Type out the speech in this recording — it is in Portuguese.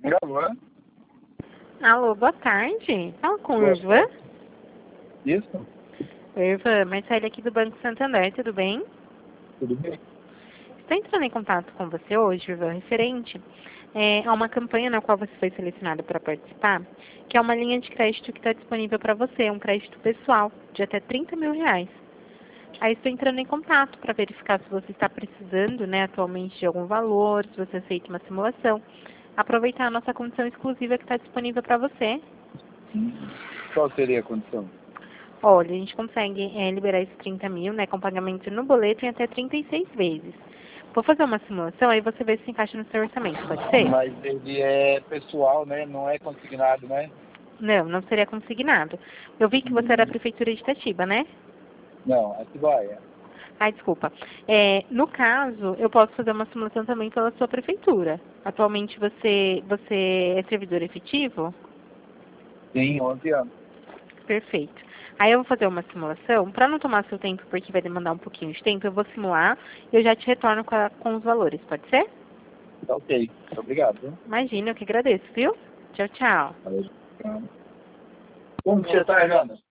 Alô? Alô, boa tarde. Fala com o Boa Irvan. Isso? Irvan, Marcele aqui do Banco Santander, tudo bem? Tudo bem? Estou entrando em contato com você hoje, Irvan, referente a uma campanha na qual você foi selecionado para participar, que é uma linha de crédito que está disponível para você, um crédito pessoal de até R$ 30.000. Aí estou entrando em contato para verificar se você está precisando, né, atualmente de algum valor, se você aceita uma simulação. Aproveitar a nossa condição exclusiva que está disponível para você. Qual seria a condição? Olha, a gente consegue liberar esses 30.000, né, com pagamento no boleto em até 36 vezes. Vou fazer uma simulação, aí você vê se encaixa no seu orçamento, pode ser? Mas ele é pessoal, né? Não é consignado, né? Não, não seria consignado. Eu vi que você era da Prefeitura de Itatiba, né? Não, Atibaia. Ai, desculpa. No caso, eu posso fazer uma simulação também pela sua prefeitura. Atualmente você é servidor efetivo? Sim, 11 anos. Perfeito. Aí eu vou fazer uma simulação, para não tomar seu tempo, porque vai demandar um pouquinho de tempo, eu vou simular e eu já te retorno com os valores, pode ser? Tá ok. Muito obrigado. Viu? Imagina, eu que agradeço, viu? Tchau, tchau. Valeu. Como que você tá, Jana?